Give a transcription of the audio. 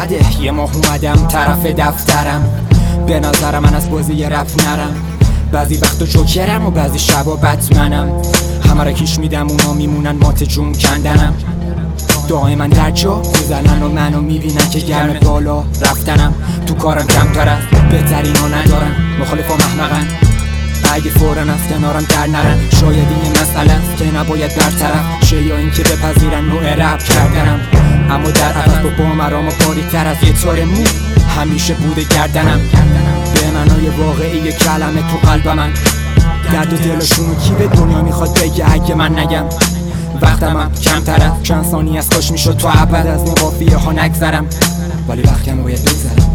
بده. یه ماه اومدم طرف دفترم، به نظر من از بازی رپ نرم. بعضی وقتا جوکرم و بعضی شبا بتمنم. همه را کیش میدم اونا میمونن مات جون کندنم. دائما در جا میزنن و منو میبینن که گرم بالا رفتنم. تو کارم کمتر است، بهترین ها ندارم. مخالفا محمقن اگه فورن از کنارم در نرن. شاید این مسئله است که نباید برطرف شه، یا این که بپذیرن نوع رپ کردنم. اما در عوض با مرام و باریک‌تر از یه تار مو همیشه بوده گردنم. به معنای واقعی کلمه تو قلب من، درد و دلشونو کی به دنیا میخواد بگه اگه من نگم. وقتمم کمتره، چند ثانیه از کاش میشد تو ابد از این قافیه ها نگذرم، ولی وقتم باید بگذرم.